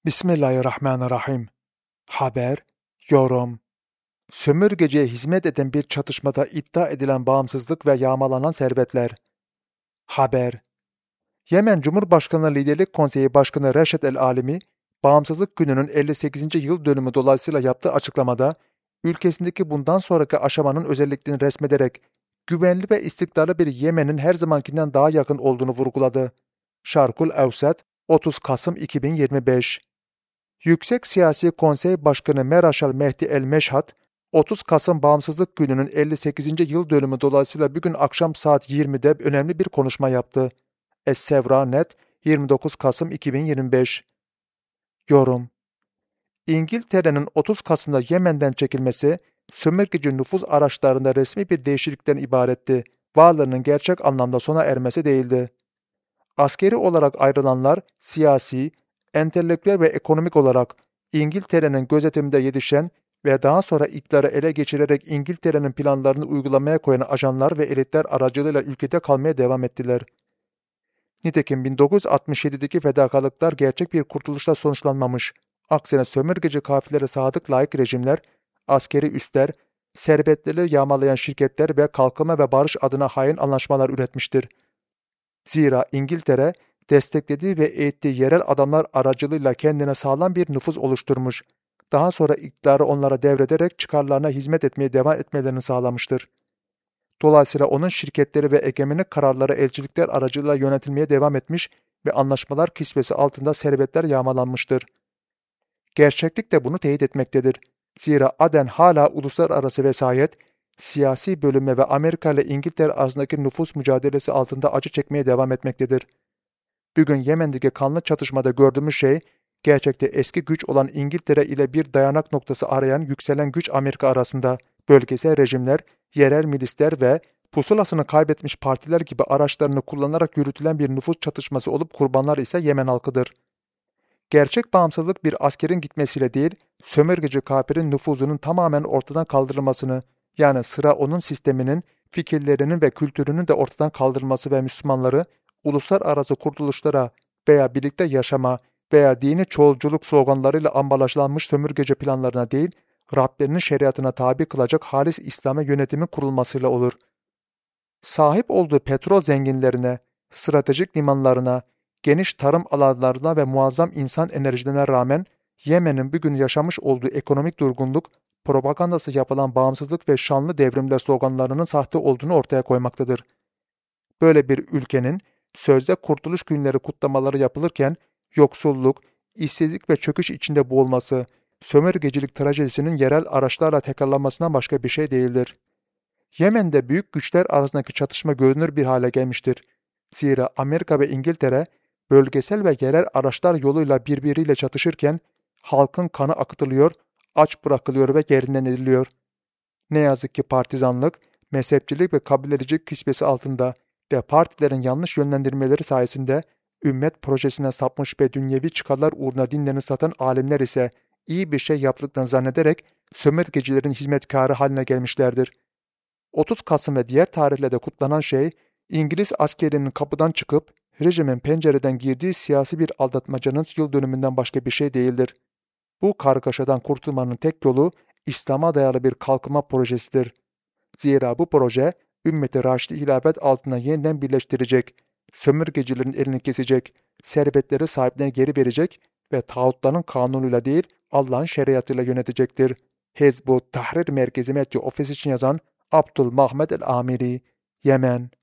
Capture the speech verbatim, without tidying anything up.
Bismillahirrahmanirrahim. Haber, yorum. Sömürgeciye hizmet eden bir çatışmada iddia edilen bağımsızlık ve yağmalanan servetler. Haber. Yemen Cumhurbaşkanı Liderlik Konseyi Başkanı Reşet El Alimi, Bağımsızlık Günü'nün elli sekizinci yıl dönümü dolayısıyla yaptığı açıklamada, ülkesindeki bundan sonraki aşamanın özelliklerini resmederek, güvenli ve istikrarlı bir Yemen'in her zamankinden daha yakın olduğunu vurguladı. Şarkul Evsat, otuz Kasım iki bin yirmi beş. Yüksek Siyasi Konsey Başkanı Meraşal Mehdi El-Meşhat, otuz Kasım Bağımsızlık Günü'nün elli sekizinci yıl dönümü dolayısıyla bugün akşam saat yirmide önemli bir konuşma yaptı. Es-Sevra Net, yirmi dokuz Kasım iki bin yirmi beş. Yorum. İngiltere'nin otuz Kasım'da Yemen'den çekilmesi, sömürgeci nüfuz araçlarında resmi bir değişiklikten ibaretti. Varlığının gerçek anlamda sona ermesi değildi. Askeri olarak ayrılanlar, siyasi, entelektüel ve ekonomik olarak İngiltere'nin gözetiminde yetişen ve daha sonra iktidarı ele geçirerek İngiltere'nin planlarını uygulamaya koyan ajanlar ve elitler aracılığıyla ülkede kalmaya devam ettiler. Nitekim bin dokuz yüz altmış yedideki fedakarlıklar gerçek bir kurtuluşla sonuçlanmamış. Aksine sömürgeci kafirlere sadık layık rejimler, askeri üsler, servetleri yağmalayan şirketler ve kalkınma ve barış adına hain anlaşmalar üretmiştir. Zira İngiltere, desteklediği ve eğittiği yerel adamlar aracılığıyla kendine sağlam bir nüfuz oluşturmuş, daha sonra iktidarı onlara devrederek çıkarlarına hizmet etmeye devam etmelerini sağlamıştır. Dolayısıyla onun şirketleri ve egemenlik kararları elçilikler aracılığıyla yönetilmeye devam etmiş ve anlaşmalar kisvesi altında servetler yağmalanmıştır. Gerçeklik de bunu teyit etmektedir. Zira Aden hala uluslararası vesayet, siyasi bölünme ve Amerika ile İngiltere arasındaki nüfus mücadelesi altında acı çekmeye devam etmektedir. Bugün Yemen'deki kanlı çatışmada gördüğümüz şey, gerçekte eski güç olan İngiltere ile bir dayanak noktası arayan yükselen güç Amerika arasında bölgesel rejimler, yerel milisler ve pusulasını kaybetmiş partiler gibi araçlarını kullanarak yürütülen bir nüfus çatışması olup kurbanlar ise Yemen halkıdır. Gerçek bağımsızlık bir askerin gitmesiyle değil, sömürgeci kafirin nüfuzunun tamamen ortadan kaldırılmasını, yani sıra onun sisteminin, fikirlerinin ve kültürünün de ortadan kaldırılması ve Müslümanları, uluslararası kurtuluşlara veya birlikte yaşama veya dini çoğulculuk sloganlarıyla ambalajlanmış sömürgeci planlarına değil, Rablerinin şeriatına tabi kılacak halis İslam'a yönetimin kurulmasıyla olur. Sahip olduğu petrol zenginlerine, stratejik limanlarına, geniş tarım alanlarına ve muazzam insan enerjilerine rağmen Yemen'in bugün yaşamış olduğu ekonomik durgunluk, propagandası yapılan bağımsızlık ve şanlı devrimler sloganlarının sahte olduğunu ortaya koymaktadır. Böyle bir ülkenin sözde kurtuluş günleri kutlamaları yapılırken yoksulluk, işsizlik ve çöküş içinde boğulması, sömürgecilik trajedisinin yerel araçlarla tekrarlanmasından başka bir şey değildir. Yemen'de büyük güçler arasındaki çatışma görünür bir hale gelmiştir. Zira Amerika ve İngiltere, bölgesel ve yerel araçlar yoluyla birbiriyle çatışırken, halkın kanı akıtılıyor, aç bırakılıyor ve yerinden ediliyor. Ne yazık ki partizanlık, mezhepçilik ve kabilecilik kisvesi altında ve partilerin yanlış yönlendirmeleri sayesinde ümmet projesine sapmış ve dünyevi çıkarlar uğruna dinlerini satan alimler ise iyi bir şey yaptıklarını zannederek sömürgecilerin hizmetkarı haline gelmişlerdir. otuz Kasım ve diğer tarihlerde kutlanan şey, İngiliz askerinin kapıdan çıkıp rejimin pencereden girdiği siyasi bir aldatmacanın yıl dönümünden başka bir şey değildir. Bu kargaşadan kurtulmanın tek yolu İslam'a dayalı bir kalkınma projesidir. Zira bu proje ümmeti Raşidi hilafet altına yeniden birleştirecek, sömürgecilerin elini kesecek, servetleri sahiplerine geri verecek ve tağutların kanunuyla değil Allah'ın şeriatıyla yönetecektir. Hizb-ut Tahrir Merkezi Medya Ofisi için yazan Abdülmahmed El-Amiri, Yemen.